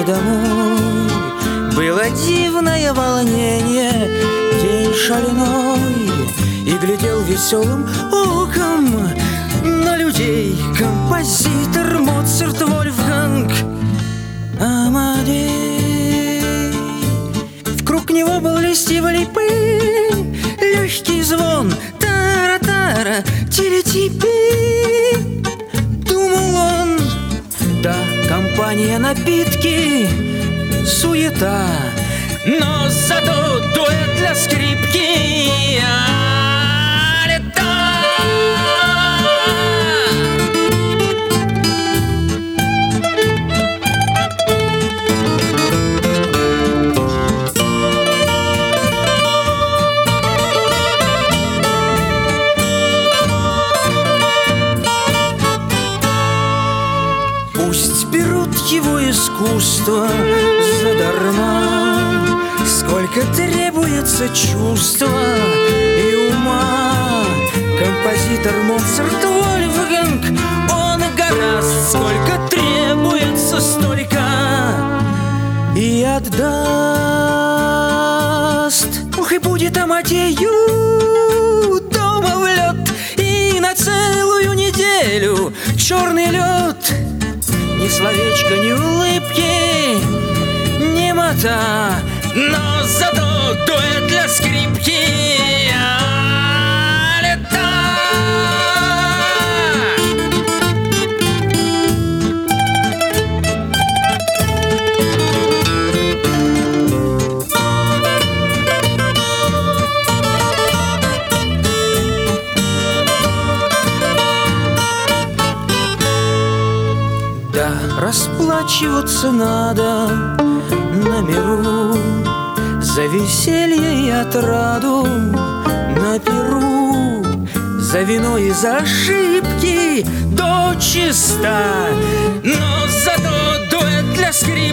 ехал домой. Было дивное волнение, день шальной, и глядел веселым оком на людей композитор Моцарт Вольфганг Амадей. Вкруг него был листьевый пыль, легкий звон, тара-тара, тири-типи. Думал он, да, компания, напитки, суета, но зато дуэт для скрипки. Пусть берут его искусство задарма, сколько требуется чувства и ума. Композитор Моцарт Вольфганг, он гораст, сколько требуется, столько и отдаст. Ух, и будет Амадею дома в лед, и на целую неделю черный лед. Ни словечка, ни улыбки, ни мота, но зато дуэт для скрипки. Да, расплачиваться надо на миру за веселье и отраду на перу, за вино и за ошибки до чиста, но зато дуэт для скрипки.